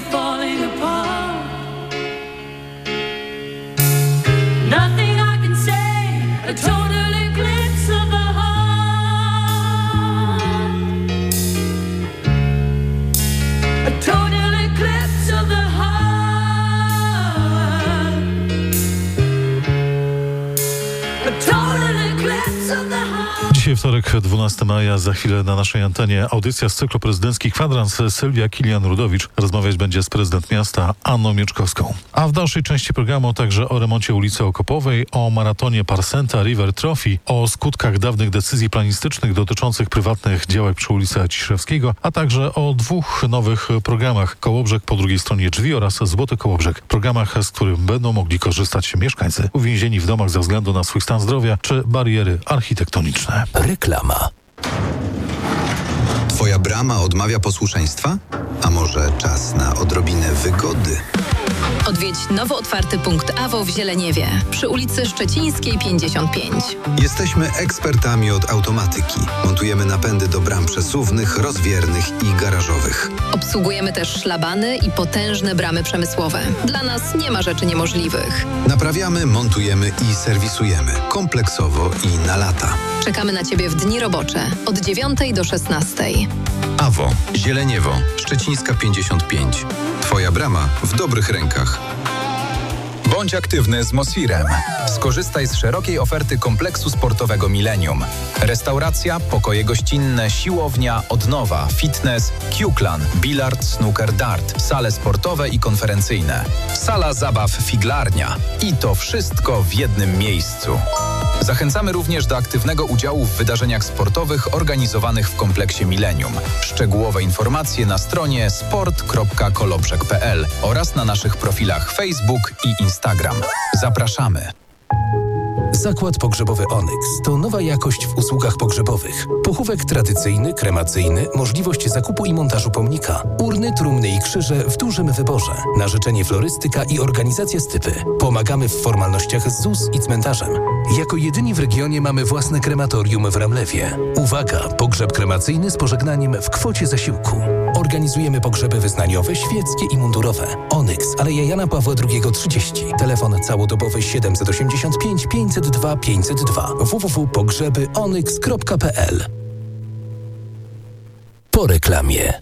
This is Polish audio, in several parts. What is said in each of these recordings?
falling apart. Nothing I can say, a total eclipse of the heart. A total eclipse of the heart. A total eclipse of the heart. Dzisiaj wtorek, 12 maja, za chwilę na naszej antenie audycja z cyklu Prezydencki Kwadrans. Sylwia Kilian-Rudowicz rozmawiać będzie z prezydent miasta Anną Mieczkowską. A w dalszej części programu także o remoncie ulicy Okopowej, o maratonie Parsenta River Trophy, o skutkach dawnych decyzji planistycznych dotyczących prywatnych działek przy ulicy Ciszewskiego, a także o dwóch nowych programach: Kołobrzeg po drugiej stronie drzwi oraz Złoty Kołobrzeg. Programach, z których będą mogli korzystać mieszkańcy uwięzieni w domach ze względu na swój stan zdrowia czy bariery architektoniczne. Reklama. Twoja brama odmawia posłuszeństwa? A może czas na odrobinę wygody? Odwiedź nowo otwarty punkt AWO w Zieleniewie przy ulicy Szczecińskiej 55. Jesteśmy ekspertami od automatyki. Montujemy napędy do bram przesuwnych, rozwiernych i garażowych. Obsługujemy też szlabany i potężne bramy przemysłowe. Dla nas nie ma rzeczy niemożliwych. Naprawiamy, montujemy i serwisujemy. Kompleksowo i na lata. Czekamy na Ciebie w dni robocze od 9 do 16. AWO, Zieleniewo, Szczecińska 55. Twoja brama w dobrych rękach. Bądź aktywny z Mosfirem. Skorzystaj z szerokiej oferty kompleksu sportowego Millennium. Restauracja, pokoje gościnne, siłownia, odnowa, fitness, Q-Clan, bilard, snooker, dart, sale sportowe i konferencyjne. Sala zabaw Figlarnia. I to wszystko w jednym miejscu. Zachęcamy również do aktywnego udziału w wydarzeniach sportowych organizowanych w kompleksie Millennium. Szczegółowe informacje na stronie sport.kolobrzeg.pl oraz na naszych profilach Facebook i Instagram. Zapraszamy! Zakład Pogrzebowy Onyx to nowa jakość w usługach pogrzebowych. Pochówek tradycyjny, kremacyjny, możliwość zakupu i montażu pomnika, urny, trumny i krzyże w dużym wyborze, na życzenie florystyka i organizacja stypy. Pomagamy w formalnościach z ZUS i cmentarzem. Jako jedyni w regionie mamy własne krematorium w Ramlewie. Uwaga! Pogrzeb kremacyjny z pożegnaniem w kwocie zasiłku. Organizujemy pogrzeby wyznaniowe, świeckie i mundurowe. Onyx, Aleja Jana Pawła II 30. Telefon całodobowy 785 502 502. www.pogrzebyonyx.pl. Po reklamie.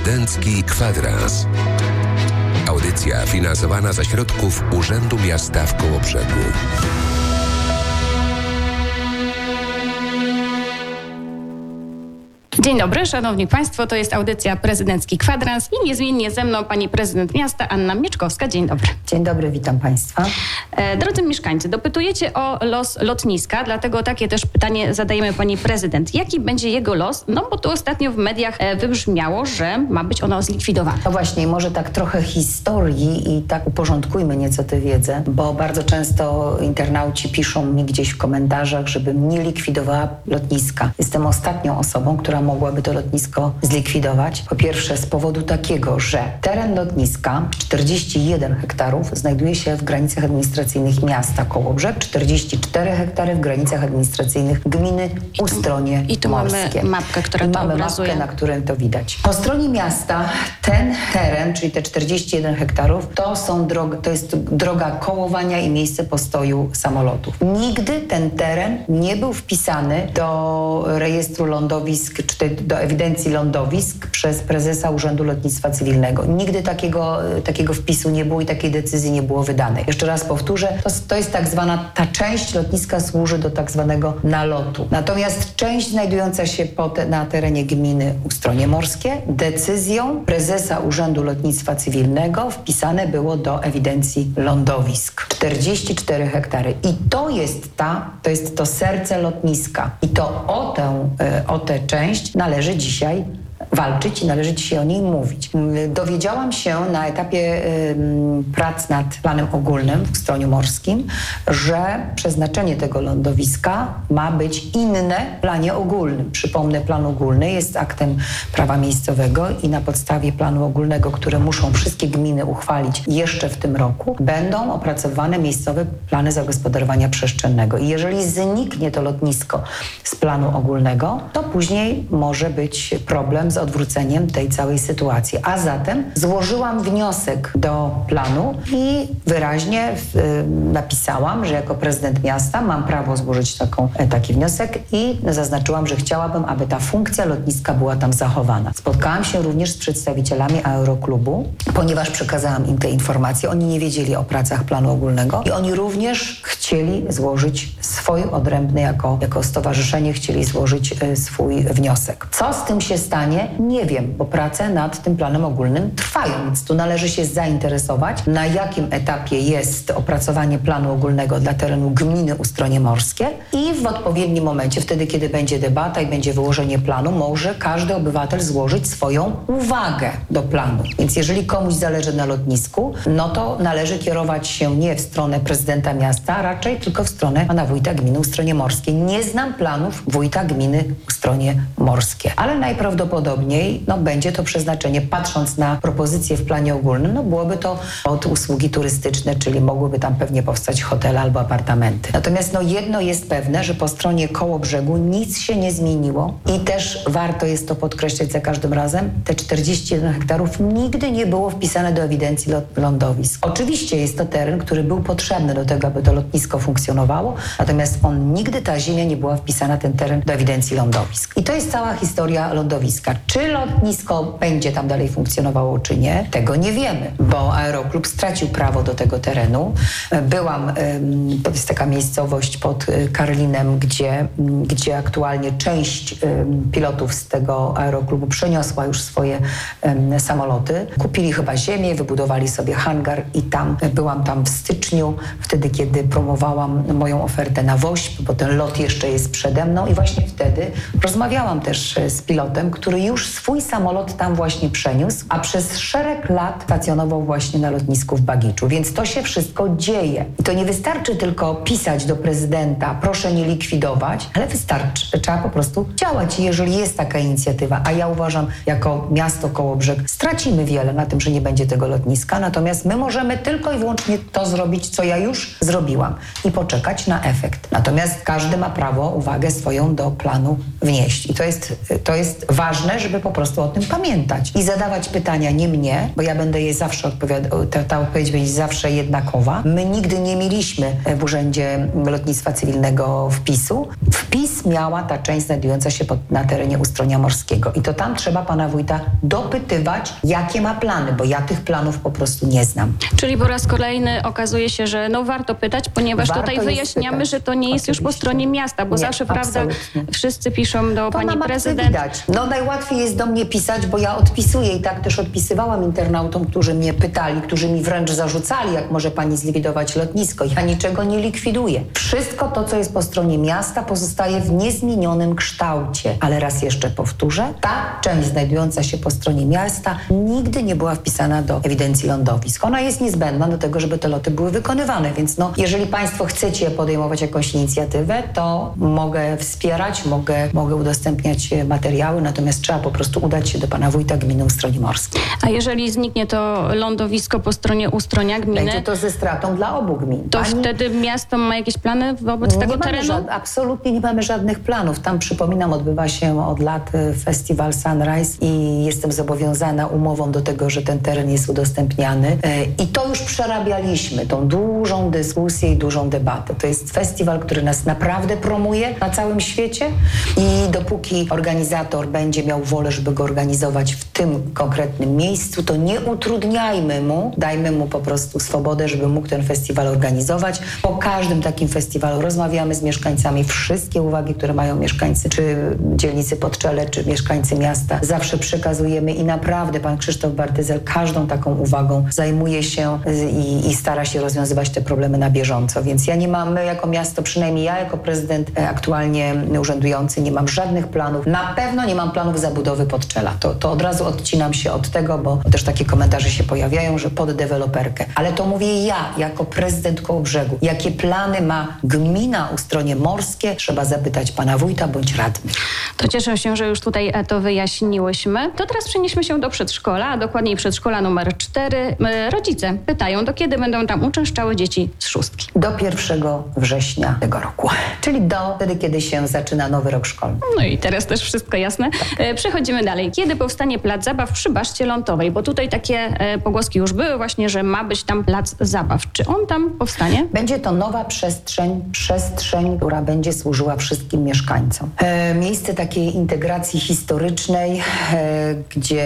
Prezydencki Kwadrans. Audycja finansowana ze środków Urzędu Miasta w Kołobrzegu. Dzień dobry, szanowni państwo, to jest audycja Prezydencki Kwadrans i niezmiennie ze mną pani prezydent miasta Anna Mieczkowska. Dzień dobry. Dzień dobry, witam państwa. Drodzy mieszkańcy, dopytujecie o los lotniska, dlatego takie też pytanie zadajemy pani prezydent. Jaki będzie jego los? No bo tu ostatnio w mediach wybrzmiało, że ma być ono zlikwidowane. No właśnie, może tak trochę historii i tak uporządkujmy nieco tę wiedzę, bo bardzo często internauci piszą mi gdzieś w komentarzach, żebym nie likwidowała lotniska. Jestem ostatnią osobą, która mogłaby to lotnisko zlikwidować. Po pierwsze z powodu takiego, że teren lotniska 41 hektarów znajduje się w granicach administracyjnych miasta Kołobrzeg, 44 hektary w granicach administracyjnych gminy Ustronie Morskie. I tu mamy mapkę, która to mamy obrazuje. mapkę, na której to widać. Po stronie miasta ten teren, czyli te 41 hektarów, to jest droga kołowania i miejsce postoju samolotów. Nigdy ten teren nie był wpisany do rejestru lądowisk, czy do ewidencji lądowisk przez prezesa Urzędu Lotnictwa Cywilnego. Nigdy takiego wpisu nie było i takiej decyzji nie było wydanej. Jeszcze raz powtórzę, to jest tak zwana, ta część lotniska służy do tak zwanego nalotu. Natomiast część znajdująca się na terenie gminy Ustronie Morskie decyzją prezesa Urzędu Lotnictwa Cywilnego wpisane było do ewidencji lądowisk. 44 hektary. I to jest to serce lotniska. I to o tę część należy dzisiaj walczyć i należy dzisiaj o niej mówić. Dowiedziałam się na etapie prac nad planem ogólnym w Ustroniu Morskim, że przeznaczenie tego lądowiska ma być inne w planie ogólnym. Przypomnę, plan ogólny jest aktem prawa miejscowego i na podstawie planu ogólnego, które muszą wszystkie gminy uchwalić jeszcze w tym roku, będą opracowane miejscowe plany zagospodarowania przestrzennego. I jeżeli zniknie to lotnisko z planu ogólnego, to później może być problem z odwróceniem tej całej sytuacji. A zatem złożyłam wniosek do planu i wyraźnie napisałam, że jako prezydent miasta mam prawo złożyć taki wniosek i zaznaczyłam, że chciałabym, aby ta funkcja lotniska była tam zachowana. Spotkałam się również z przedstawicielami Aeroklubu, ponieważ przekazałam im te informacje. Oni nie wiedzieli o pracach planu ogólnego i oni również chcieli złożyć swój odrębny, jako stowarzyszenie chcieli złożyć swój wniosek. Co z tym się stanie? Nie wiem, bo prace nad tym planem ogólnym trwają, więc tu należy się zainteresować, na jakim etapie jest opracowanie planu ogólnego dla terenu gminy Ustronie Morskie i w odpowiednim momencie, wtedy kiedy będzie debata i będzie wyłożenie planu, może każdy obywatel złożyć swoją uwagę do planu. Więc jeżeli komuś zależy na lotnisku, no to należy kierować się nie w stronę prezydenta miasta, a raczej tylko w stronę pana wójta gminy Ustronie Morskie. Nie znam planów wójta gminy Ustronie Morskie, ale najprawdopodobniej będzie to przeznaczenie, patrząc na propozycje w planie ogólnym, byłoby to od usługi turystyczne, czyli mogłyby tam pewnie powstać hotele albo apartamenty. Natomiast jedno jest pewne, że po stronie Kołobrzegu nic się nie zmieniło i też warto jest to podkreślać za każdym razem, te 41 hektarów nigdy nie było wpisane do ewidencji lądowisk. Oczywiście jest to teren, który był potrzebny do tego, aby to lotnisko funkcjonowało, natomiast ta ziemia nie była wpisana, ten teren, do ewidencji lądowisk. I to jest cała historia lądowiska. Czy lotnisko będzie tam dalej funkcjonowało, czy nie, tego nie wiemy, bo Aeroklub stracił prawo do tego terenu. To jest taka miejscowość pod Karlinem, gdzie aktualnie część pilotów z tego Aeroklubu przeniosła już swoje samoloty. Kupili chyba ziemię, wybudowali sobie hangar i byłam tam w styczniu, wtedy kiedy promowałam moją ofertę na WOŚP, bo ten lot jeszcze jest przede mną i właśnie wtedy rozmawiałam też z pilotem, który już swój samolot tam właśnie przeniósł, a przez szereg lat stacjonował właśnie na lotnisku w Bagiczu. Więc to się wszystko dzieje. I to nie wystarczy tylko pisać do prezydenta, proszę nie likwidować, ale trzeba po prostu działać. I jeżeli jest taka inicjatywa, a ja uważam, jako miasto Kołobrzeg stracimy wiele na tym, że nie będzie tego lotniska, natomiast my możemy tylko i wyłącznie to zrobić, co ja już zrobiłam i poczekać na efekt. Natomiast każdy ma prawo uwagę swoją do planu wnieść. I to jest ważne, żeby po prostu o tym pamiętać i zadawać pytania nie mnie, bo ja będę je zawsze ta odpowiedź będzie zawsze jednakowa. My nigdy nie mieliśmy w Urzędzie Lotnictwa Cywilnego wpisu. Wpis miała ta część znajdująca się na terenie Ustronia Morskiego i to tam trzeba pana wójta dopytywać, jakie ma plany, bo ja tych planów po prostu nie znam. Czyli po raz kolejny okazuje się, że warto pytać, ponieważ tutaj wyjaśniamy, że to nie jest już po stronie miasta, bo zawsze, prawda, wszyscy piszą do pani prezydent. Widać. Najłatwiej jest do mnie pisać, bo ja odpisuję i tak też odpisywałam internautom, którzy mnie pytali, którzy mi wręcz zarzucali, jak może pani zlikwidować lotnisko. Ja niczego nie likwiduję. Wszystko to, co jest po stronie miasta, pozostaje w niezmienionym kształcie. Ale raz jeszcze powtórzę, ta część znajdująca się po stronie miasta nigdy nie była wpisana do ewidencji lądowisk. Ona jest niezbędna do tego, żeby te loty były wykonywane, więc jeżeli państwo chcecie podejmować jakąś inicjatywę, to mogę wspierać, mogę udostępniać materiały, natomiast trzeba po prostu udać się do pana wójta gminy Ustroń Morskiej. A jeżeli zniknie to lądowisko po stronie Ustronia gminy... Będzie to ze stratą dla obu gmin. To wtedy miasto ma jakieś plany wobec tego terenu? Absolutnie nie mamy żadnych planów. Tam, przypominam, odbywa się od lat festiwal Sunrise i jestem zobowiązana umową do tego, że ten teren jest udostępniany. I to już przerabialiśmy, tą dużą dyskusję i dużą debatę. To jest festiwal, który nas naprawdę promuje na całym świecie i dopóki organizator będzie miał wolę, żeby go organizować w tym konkretnym miejscu, to nie utrudniajmy mu, dajmy mu po prostu swobodę, żeby mógł ten festiwal organizować. Po każdym takim festiwalu rozmawiamy z mieszkańcami. Wszystkie uwagi, które mają mieszkańcy, czy dzielnicy Podczele, czy mieszkańcy miasta, zawsze przekazujemy i naprawdę pan Krzysztof Bartyzel każdą taką uwagą zajmuje się i stara się rozwiązywać te problemy na bieżąco. Więc my jako miasto, przynajmniej ja jako prezydent aktualnie urzędujący, nie mam żadnych planów. Na pewno nie mam planów zabudowy Podczela. To od razu odcinam się od tego, bo też takie komentarze się pojawiają, że pod deweloperkę. Ale to mówię ja, jako prezydent Kołobrzegu. Jakie plany ma gmina Ustronie Morskie? Trzeba zapytać pana wójta bądź radnych. To cieszę się, że już tutaj to wyjaśniłyśmy. To teraz przenieśmy się do przedszkola, a dokładniej przedszkola numer 4. Rodzice pytają, do kiedy będą tam uczęszczały dzieci z 6. Do 1 września tego roku. Czyli wtedy, kiedy się zaczyna nowy rok szkolny. No i teraz też wszystko jasne. Tak. Przechodzimy dalej. Kiedy powstanie plac zabaw przy Baszcie Lądowej? Bo tutaj takie pogłoski już były właśnie, że ma być tam plac zabaw. Czy on tam powstanie? Będzie to nowa przestrzeń, która będzie służyła wszystkim mieszkańcom. Miejsce takiej integracji historycznej, gdzie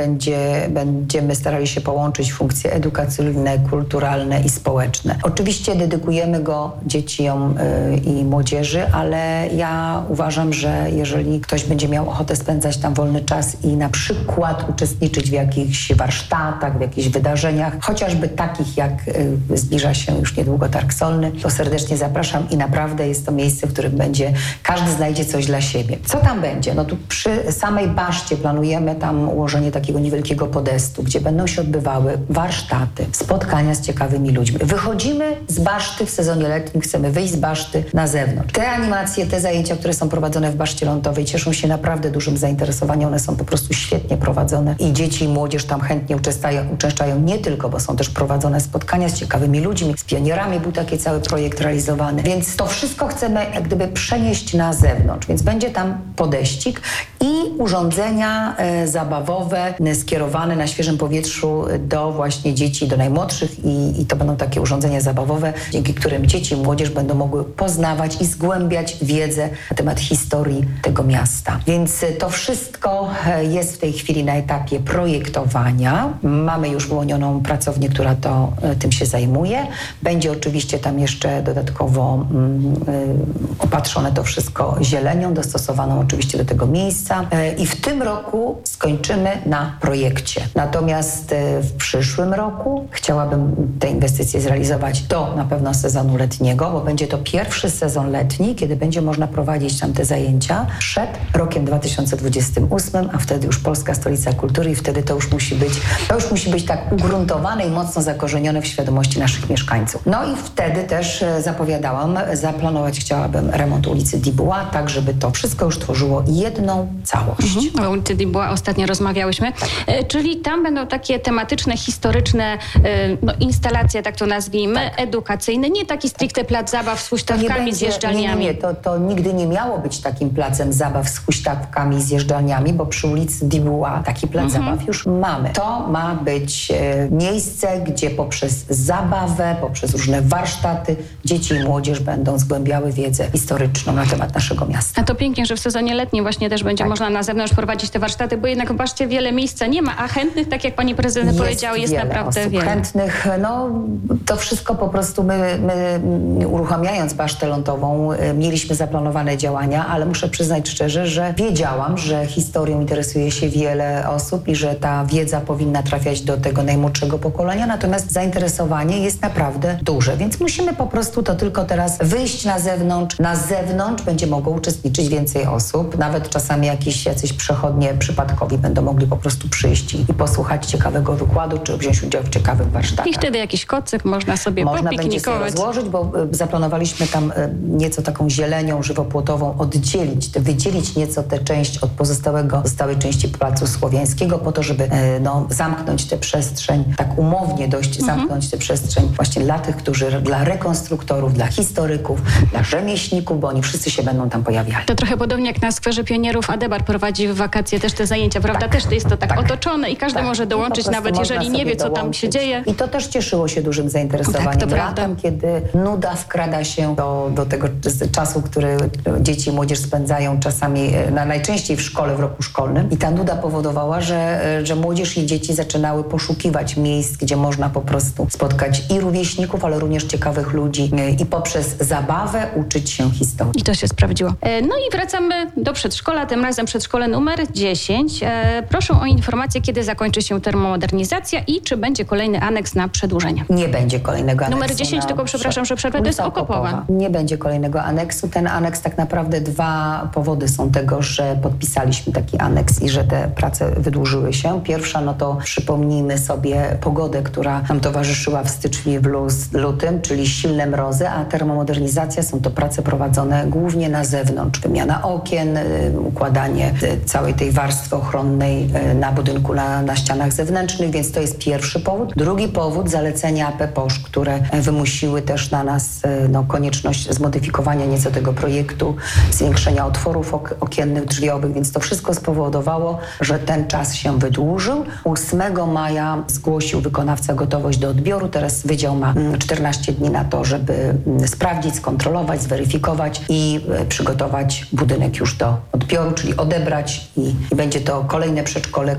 będziemy starali się połączyć funkcje edukacyjne, kulturalne i społeczne. Oczywiście dedykujemy go dzieciom i młodzieży, ale ja uważam, że jeżeli ktoś będzie miał ochotę spędzać tam wolny czas i na przykład uczestniczyć w jakichś warsztatach, w jakichś wydarzeniach, chociażby takich jak zbliża się już niedługo Targ Solny, to serdecznie zapraszam i naprawdę jest to miejsce, w którym każdy znajdzie coś dla siebie. Co tam będzie? Tu przy samej baszcie planujemy tam ułożenie takiego niewielkiego podestu, gdzie będą się odbywały warsztaty, spotkania z ciekawymi ludźmi. Wychodzimy z baszty w sezonie letnim, chcemy wyjść z baszty na zewnątrz. Te animacje, te zajęcia, które są prowadzone w Baszcie Lądowej, cieszą się naprawdę dużym zainteresowaniem. One są po prostu świetnie prowadzone i dzieci i młodzież tam chętnie uczęszczają nie tylko, bo są też prowadzone spotkania z ciekawymi ludźmi, z pionierami był taki cały projekt realizowany. Więc to wszystko chcemy jak gdyby przenieść na zewnątrz. Więc będzie tam podeścik i urządzenia zabawowe skierowane na świeżym powietrzu do właśnie dzieci, do najmłodszych i to będą takie urządzenia zabawowe, dzięki którym dzieci i młodzież będą mogły poznawać i zgłębiać wiedzę na temat historii tego miasta. Więc to wszystko jest w tej chwili na etapie projektowania. Mamy już wyłonioną pracownię, która tym się zajmuje. Będzie oczywiście tam jeszcze dodatkowo opatrzone to wszystko zielenią, dostosowaną oczywiście do tego miejsca. I w tym roku skończymy na projekcie. Natomiast w przyszłym roku chciałabym te inwestycje zrealizować do na pewno sezonu letniego, bo będzie to pierwszy sezon letni, kiedy będzie można prowadzić tam te zajęcia przed rokiem 2028, a wtedy już Polska Stolica Kultury i wtedy to już musi być tak ugruntowane i mocno zakorzenione w świadomości naszych mieszkańców. No i wtedy też zaplanować chciałabym remont ulicy Dubois, tak żeby to wszystko już tworzyło jedną całość. O ulicy Dubois ostatnio rozmawiałyśmy. Tak. Czyli tam będą takie tematyczne, historyczne instalacje, tak to nazwijmy, edukacyjne, nie taki stricte plac zabaw z huśtawkami, zjeżdżalniami. Nie, to nigdy nie miało być takim placem zabaw z huśtawkami, zjeżdżalniami. działaniami, bo przy ulicy Dibuła taki plac zabaw już mamy. To ma być miejsce, gdzie poprzez zabawę, poprzez różne warsztaty dzieci i młodzież będą zgłębiały wiedzę historyczną na temat naszego miasta. A to pięknie, że w sezonie letnim właśnie też będzie można na zewnątrz prowadzić te warsztaty, bo jednak zobaczcie, wiele miejsca nie ma, a chętnych, tak jak pani prezydent powiedziała, jest naprawdę osób wiele. Chętnych, to wszystko po prostu my uruchamiając Basztę Lądową mieliśmy zaplanowane działania, ale muszę przyznać szczerze, że wiedziałam, że historią interesuje się wiele osób i że ta wiedza powinna trafiać do tego najmłodszego pokolenia, natomiast zainteresowanie jest naprawdę duże, więc musimy po prostu to tylko teraz wyjść na zewnątrz. Na zewnątrz będzie mogło uczestniczyć więcej osób, nawet czasami jacyś przechodnie przypadkowi będą mogli po prostu przyjść i posłuchać ciekawego wykładu, czy wziąć udział w ciekawych warsztatach. I wtedy jakiś kocyk można sobie Można będzie sobie rozłożyć, bo zaplanowaliśmy tam nieco taką zielenią żywopłotową wydzielić nieco tę część od pozostałej części Placu Słowiańskiego po to, żeby zamknąć tę przestrzeń, tak umownie dość zamknąć tę przestrzeń właśnie dla rekonstruktorów, dla historyków, dla rzemieślników, bo oni wszyscy się będą tam pojawiali. To trochę podobnie jak na Skwerze Pionierów Adebar prowadzi w wakacje też te zajęcia, prawda? Też to jest to tak otoczone i każdy może dołączyć, nawet jeżeli nie wie, co tam się dzieje. I to też cieszyło się dużym zainteresowaniem. Tak, latem, kiedy nuda wkrada się do tego czasu, który dzieci i młodzież spędzają czasami najczęściej w szkole, w roku szkolnym. I ta nuda powodowała, że młodzież i dzieci zaczynały poszukiwać miejsc, gdzie można po prostu spotkać i rówieśników, ale również ciekawych ludzi i poprzez zabawę uczyć się historii. I to się sprawdziło. No i wracamy do przedszkola, tym razem przedszkole numer 10. Proszę o informację, kiedy zakończy się termomodernizacja i czy będzie kolejny aneks na przedłużenie. Nie będzie kolejnego aneksu. Numer 10, tylko przepraszam, że przerwę, to jest Okopowa. Nie będzie kolejnego aneksu. Ten aneks tak naprawdę dwa powody są tego, że podpisaliśmy taki aneks i że te prace wydłużyły się. Pierwsza, to przypomnijmy sobie pogodę, która nam towarzyszyła w styczniu i w lutym, czyli silne mrozy, a termomodernizacja są to prace prowadzone głównie na zewnątrz. Wymiana okien, układanie całej tej warstwy ochronnej na budynku, na ścianach zewnętrznych, więc to jest pierwszy powód. Drugi powód, zalecenia APPOŚ, które wymusiły też na nas konieczność zmodyfikowania nieco tego projektu, zwiększenia otworów okiennych, drzwiowych, więc to wszystko spowodowało, że ten czas się wydłużył. 8 maja zgłosił wykonawca gotowość do odbioru. Teraz wydział ma 14 dni na to, żeby sprawdzić, skontrolować, zweryfikować i przygotować budynek już do odbioru, czyli odebrać i będzie to kolejne przedszkole,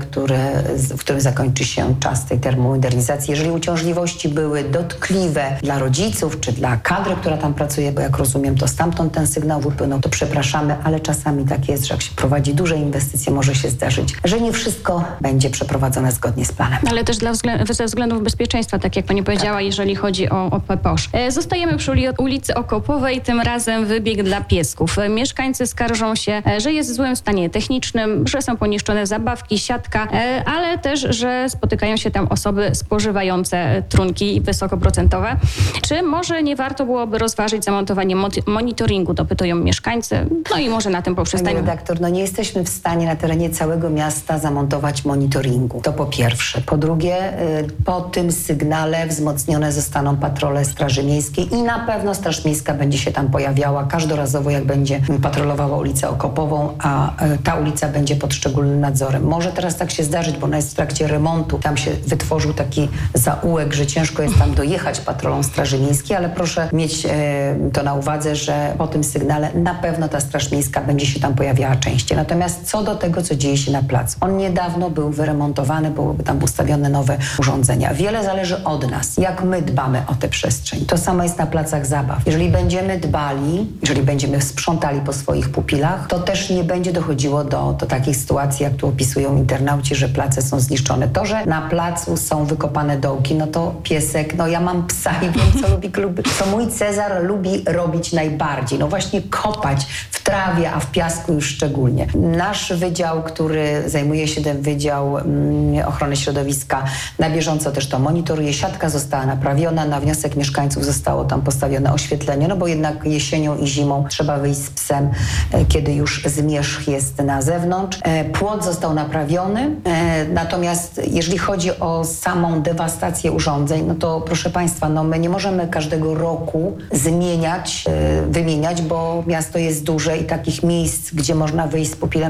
w którym zakończy się czas tej termomodernizacji. Jeżeli uciążliwości były dotkliwe dla rodziców czy dla kadry, która tam pracuje, bo jak rozumiem, to stamtąd ten sygnał wypłynął, to przepraszamy, ale czasami tak jest, że jak się prowadzi duże inwestycje, może się zdarzyć, że nie wszystko będzie przeprowadzone zgodnie z planem. Ale też ze względów bezpieczeństwa, tak jak pani powiedziała, jeżeli chodzi o PPOŚ. Zostajemy przy ulicy Okopowej, tym razem wybieg dla piesków. Mieszkańcy skarżą się, że jest w złym stanie technicznym, że są poniszczone zabawki, siatka, ale też, że spotykają się tam osoby spożywające trunki wysokoprocentowe. Czy może nie warto byłoby rozważyć zamontowanie monitoringu, dopytują mieszkańcy. No i może na tym poprzestajmy. Panie redaktor, nie jesteśmy w stanie na terenie całego miasta zamontować monitoringu. To po pierwsze. Po drugie, po tym sygnale wzmocnione zostaną patrole Straży Miejskiej i na pewno Straż Miejska będzie się tam pojawiała każdorazowo, jak będzie patrolowała ulicę Okopową, a ta ulica będzie pod szczególnym nadzorem. Może teraz tak się zdarzyć, bo ona jest w trakcie remontu. Tam się wytworzył taki zaułek, że ciężko jest tam dojechać patrolą Straży Miejskiej, ale proszę mieć to na uwadze, że po tym sygnale na pewno ta Straż Miejska będzie się tam pojawiała częściej. Natomiast co do tego, co dzieje się na placu. On niedawno był wyremontowany, byłyby tam ustawione nowe urządzenia. Wiele zależy od nas, jak my dbamy o tę przestrzeń. To samo jest na placach zabaw. Jeżeli będziemy dbali, jeżeli będziemy sprzątali po swoich pupilach, to też nie będzie dochodziło do takich sytuacji, jak tu opisują internauci, że place są zniszczone. To, że na placu są wykopane dołki, to piesek, ja mam psa i wiem, co lubi kluby. Co mój Cezar lubi robić najbardziej. Właśnie kopać w trawie, a w piasku już szczególnie. Nasz wydział, który zajmuje się ten Wydział Ochrony Środowiska, na bieżąco też to monitoruje. Siatka została naprawiona, na wniosek mieszkańców zostało tam postawione oświetlenie, bo jednak jesienią i zimą trzeba wyjść z psem, kiedy już zmierzch jest na zewnątrz. Płot został naprawiony, natomiast jeżeli chodzi o samą dewastację urządzeń, to proszę Państwa, my nie możemy każdego roku wymieniać, bo miasto jest duże i takich miejsc, gdzie można wyjść z pupilem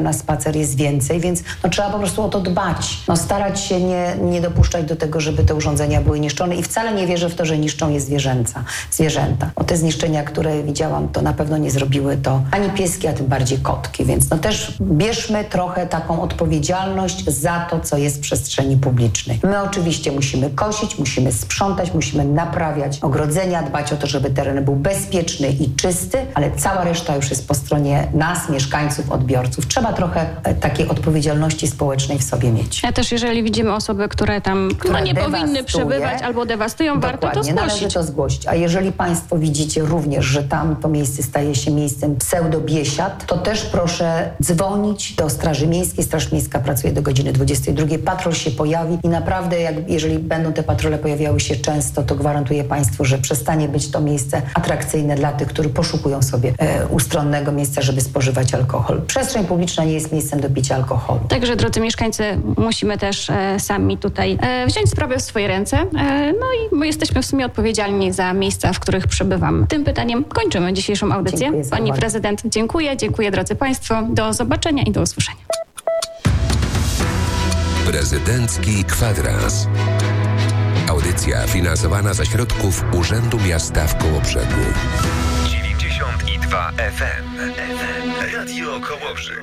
na spacer jest więcej, więc trzeba po prostu o to dbać. Starać się nie dopuszczać do tego, żeby te urządzenia były niszczone i wcale nie wierzę w to, że niszczą je zwierzęta. Bo te zniszczenia, które widziałam, to na pewno nie zrobiły to ani pieski, a tym bardziej kotki, więc też bierzmy trochę taką odpowiedzialność za to, co jest w przestrzeni publicznej. My oczywiście musimy kosić, musimy sprzątać, musimy naprawiać ogrodzenia, dbać o to, żeby teren był bezpieczny i czysty, ale cała reszta już jest po stronie nas, mieszkańców, odbiorców. Trzeba trochę takiej odpowiedzialności społecznej w sobie mieć. A też jeżeli widzimy osoby, które tam nie powinny przebywać albo dewastują, warto to zgłosić. Należy to zgłosić. A jeżeli Państwo widzicie również, że tam to miejsce staje się miejscem pseudo-biesiad, to też proszę dzwonić do Straży Miejskiej. Straż Miejska pracuje do godziny 22. Patrol się pojawi i naprawdę, jeżeli będą te patrole pojawiały się często, to gwarantuję Państwu, że przestanie być to miejsce atrakcyjne dla tych, którzy poszukują sobie ustronnego miejsca, żeby spożywać alkohol. Przestrzeń publiczna nie jest miejscem do picia alkoholu. Także, drodzy mieszkańcy, musimy też sami tutaj wziąć sprawę w swoje ręce. I my jesteśmy w sumie odpowiedzialni za miejsca, w których przebywamy. Tym pytaniem kończymy dzisiejszą audycję. Pani prezydent, dziękuję. Dziękuję, drodzy Państwo. Do zobaczenia i do usłyszenia. Prezydencki Kwadrans. Audycja finansowana ze środków Urzędu Miasta w Kołobrzegu. 92 FM. Radio Kołobrzeg.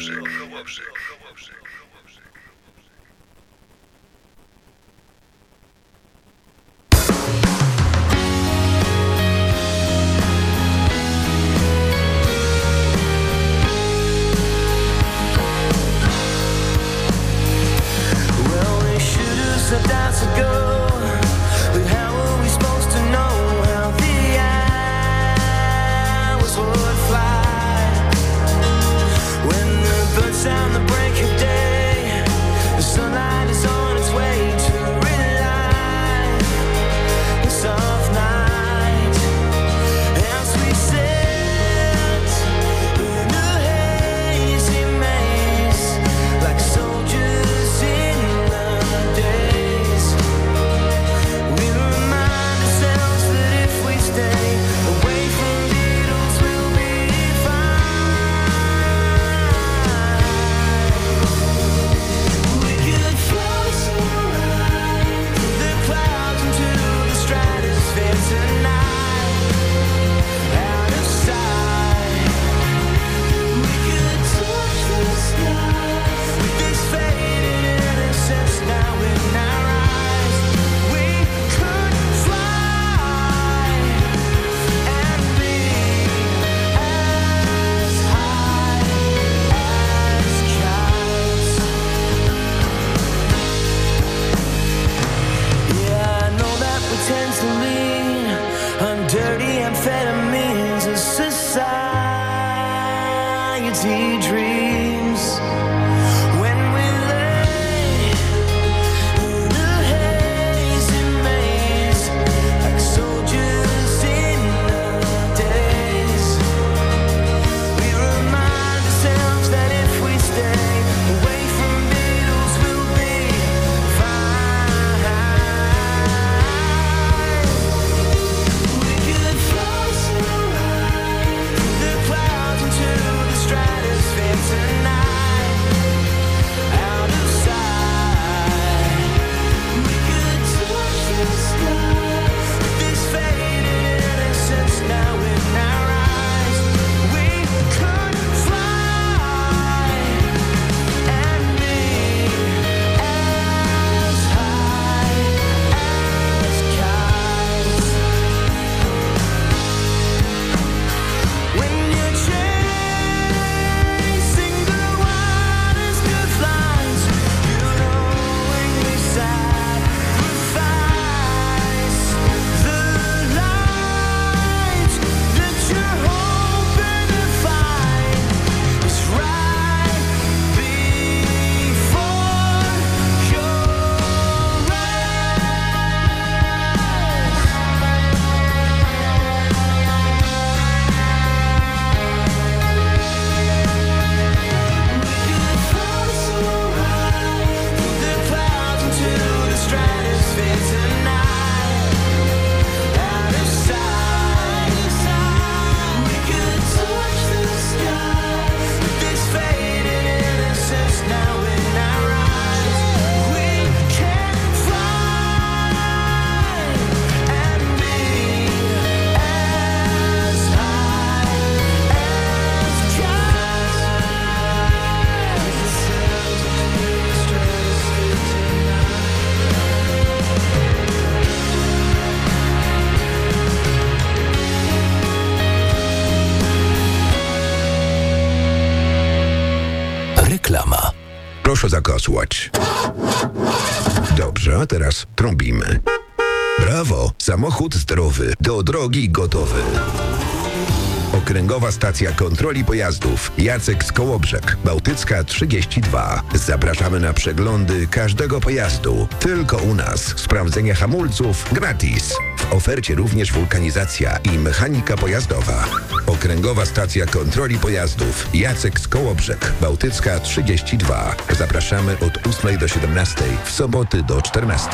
That's ago, but how are we supposed to know how the hours would fly when the birds sound the break of day, the sunlight is on its way to relight the soft night as we sit in a hazy maze like soldiers in the day. Dirty amphetamines, a society dreams when we lay in a hazy maze like soldiers in the days. We remind ourselves that if we stay away from needles, we'll be fine. When you're chasing the Reklama. Proszę zakosłać. Dobrze, a teraz trąbimy. Brawo, samochód zdrowy, do drogi gotowy. Okręgowa Stacja Kontroli Pojazdów. Jacek z Kołobrzeg, Bałtycka 32. Zapraszamy na przeglądy każdego pojazdu. Tylko u nas. Sprawdzenie hamulców gratis. W ofercie również wulkanizacja i mechanika pojazdowa. Okręgowa Stacja Kontroli Pojazdów. Jacek z Kołobrzeg, Bałtycka 32. Zapraszamy od 8 do 17, w soboty do 14.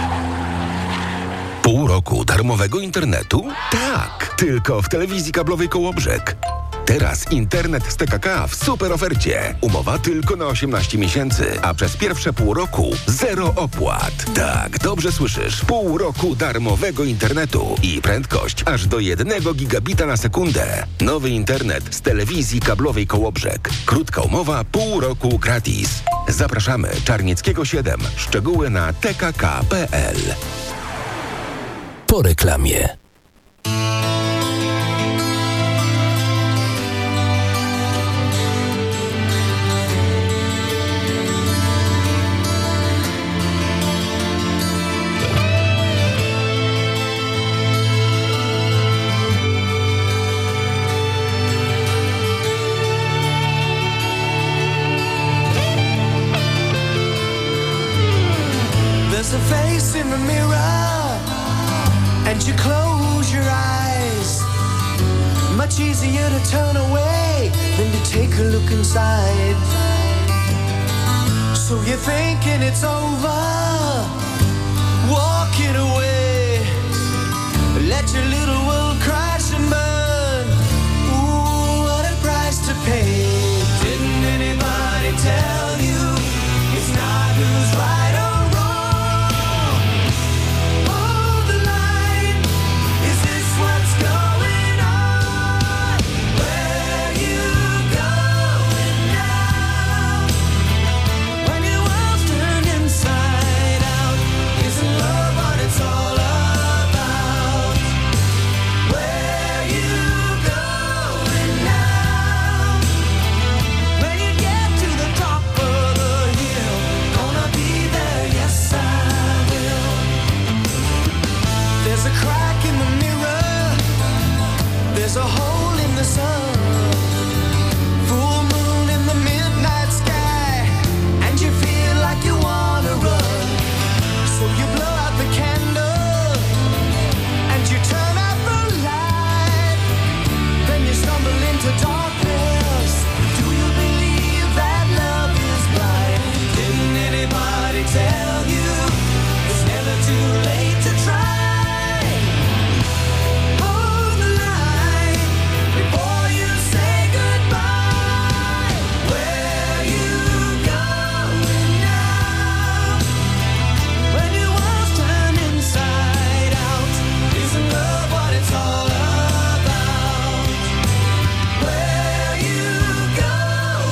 Pół roku darmowego internetu? Tak, tylko w telewizji kablowej Kołobrzeg. Teraz internet z TKK w super ofercie. Umowa tylko na 18 miesięcy, a przez pierwsze pół roku zero opłat. Tak, dobrze słyszysz. Pół roku darmowego internetu i prędkość aż do 1 gigabita na sekundę. Nowy internet z telewizji kablowej Kołobrzeg. Krótka umowa, pół roku gratis. Zapraszamy, Czarnieckiego 7. Szczegóły na tkk.pl. Po reklamie. There's a face in the mirror and you close your eyes. Much easier to turn away than to take a look inside. So you're thinking it's over, walking away. Let your little world crash and burn. Ooh, what a price to pay. Didn't anybody tell